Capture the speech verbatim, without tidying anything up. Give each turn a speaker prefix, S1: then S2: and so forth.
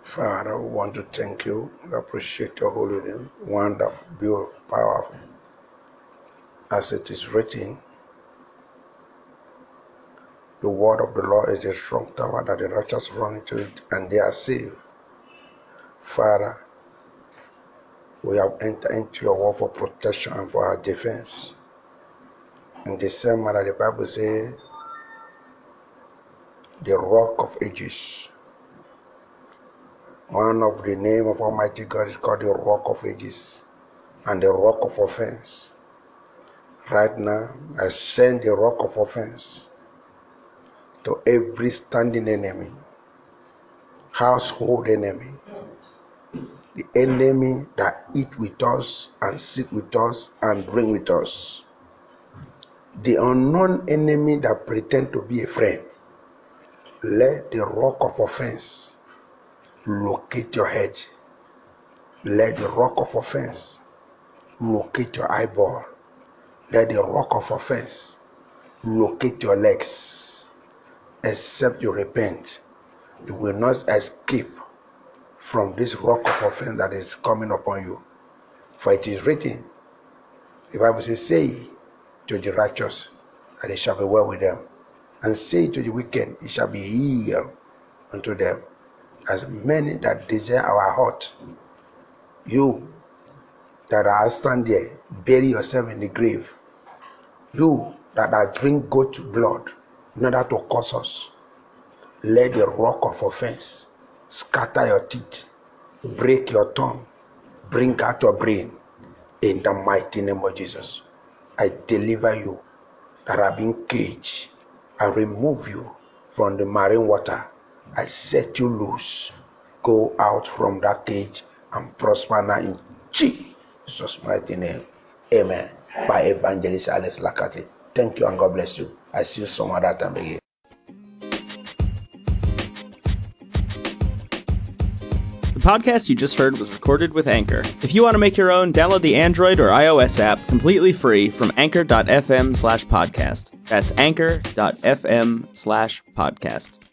S1: Father, we want to thank you. We appreciate your holy name. Wonderful, beautiful, powerful. As it is written, the word of the Lord is a strong tower that the righteous run into it and they are saved. Father, we have entered into your word for protection and for our defense. In the same manner, the Bible says, the rock of ages. One of the name of Almighty God is called the rock of ages and the rock of offense. Right now, I send the rock of offense to every standing enemy, household enemy, the enemy that eat with us and sit with us and drink with us, the unknown enemy that pretend to be a friend. Let the rock of offense locate your head. Let the rock of offense locate your eyeball. Let the rock of offense locate your legs. Except you repent, you will not escape from this rock of offense that is coming upon you. For it is written, the Bible says, say to the righteous that it shall be well with them, and say to the wicked, it shall be healed unto them. As many that desire our heart, you that are stand there, bury yourself in the grave. You that are drink goat blood in order to curse us, let the rock of offense scatter your teeth, break your tongue, bring out your brain in the mighty name of Jesus. I deliver you that have been caged and remove you from the marine water. I set you loose. Go out from that cage and prosper now in Jesus' mighty name. Amen. By Evangelist Alex Lakati. Thank you and God bless you. I see you some other time again.
S2: The podcast you just heard was recorded with Anchor. If you want to make your own, download the Android or iOS app completely free from anchor.fm slash podcast. That's anchor.fm slash podcast.